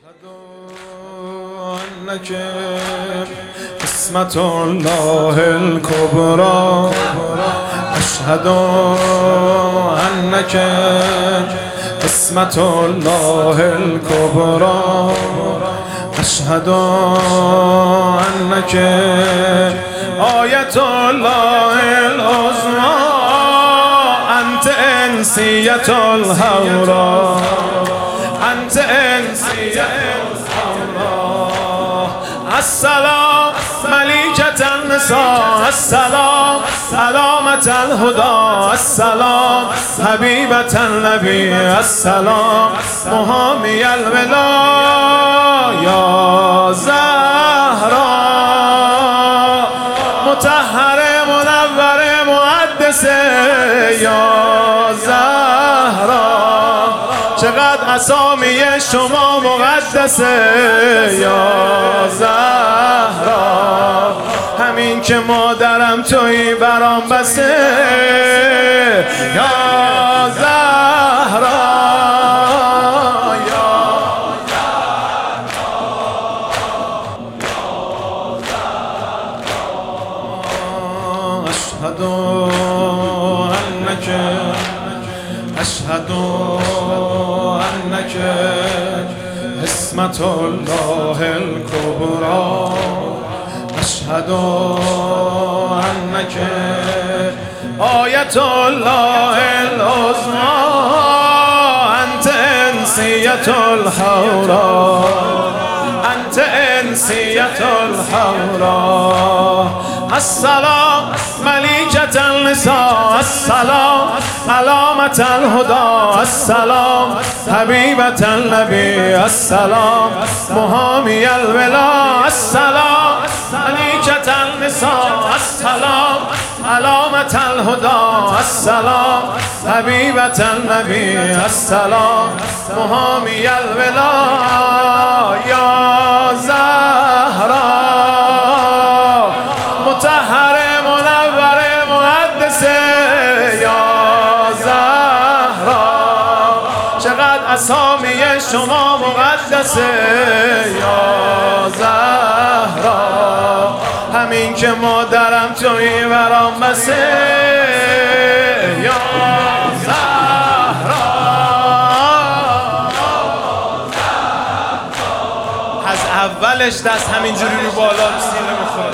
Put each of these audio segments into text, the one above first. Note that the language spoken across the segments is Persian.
أنك قسمة الله الكبرى أشهد أنك قسمة الله الكبرى أشهد أنك آية الله العظمى أنت أنسية الهورى أنت أنسية السلام مليكة النساء السلام علامة الهدى السلام حبيبة النبي السلام محامي الولاء يا زهراء مطهر منور مقدس يا زهراء چقدر اسامی شما مقدسه یا زهرا همین که مادرم تویی برام بسه یا زهرا یا أشهد أنك قسمة الله الكبرى أشهد أنك آية الله العظمى أنت أنسية الحورى أنت أنسية الحورى السلام مليكة النساء السلام علامة الهدى السلام حبيبة النبي السلام محامي الولاء السلام مليكة النساء السلام علامة الهدى السلام حبيبة النبي السلام محامي الولاء يا زهراء مطهر منور مقدس یا زهراء چقدر اسامی شما مقدسه یا زهراء همین که مادرم تویی برام بسه یا زهراء از اولش دست همینجوری رو بالا سینه میخوره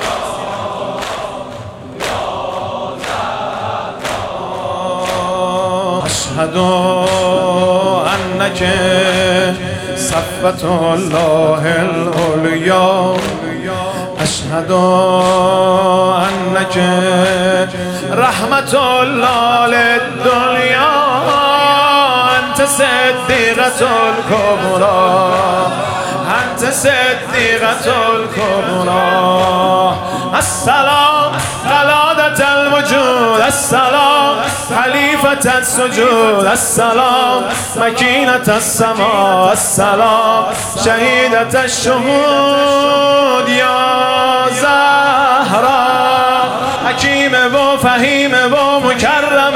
أشهد أنك صفوة الله العليا أشهد أنك رحمة الله للدنيا أنت صديقة الكبرى أنت صديقة الكبرى السلام قلادة الوجود السلام خليفة السجود السلام مكينة السماء السلام شهيدة الشهود يا زهراء حكيم و فهيم و مكرم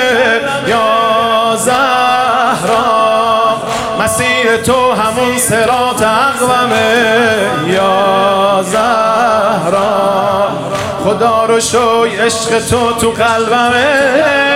يا زهراء مسیر تو همون صراط اقومه یا زهراء خدا رو شوی عشق تو قلبمه